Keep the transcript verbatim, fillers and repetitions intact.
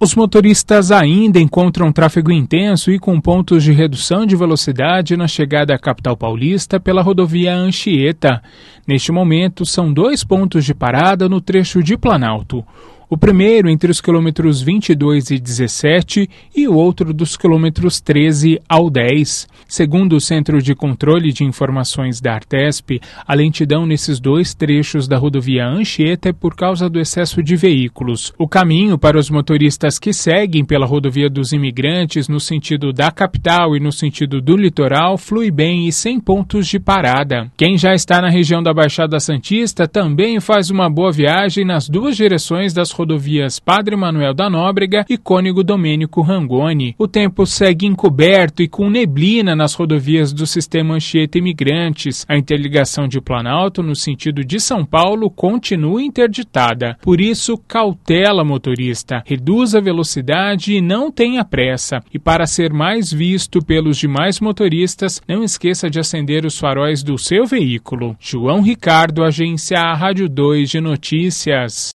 Os motoristas ainda encontram tráfego intenso e com pontos de redução de velocidade na chegada à capital paulista pela rodovia Anchieta. Neste momento, são dois pontos de parada no trecho de Planalto. O primeiro entre os quilômetros vinte e dois e dezessete e o outro dos quilômetros treze ao dez. Segundo o Centro de Controle de Informações da Artesp, a lentidão nesses dois trechos da rodovia Anchieta é por causa do excesso de veículos. O caminho para os motoristas que seguem pela rodovia dos Imigrantes no sentido da capital e no sentido do litoral flui bem e sem pontos de parada. Quem já está na região da Baixada Santista também faz uma boa viagem nas duas direções das rodovias Padre Manuel da Nóbrega e Cônego Domênico Rangoni. O tempo segue encoberto e com neblina nas rodovias do sistema Anchieta Imigrantes. A interligação de Planalto no sentido de São Paulo continua interditada. Por isso, cautela, motorista. Reduza a velocidade e não tenha pressa. E para ser mais visto pelos demais motoristas, não esqueça de acender os faróis do seu veículo. João Ricardo, Agência Rádio dois de Notícias.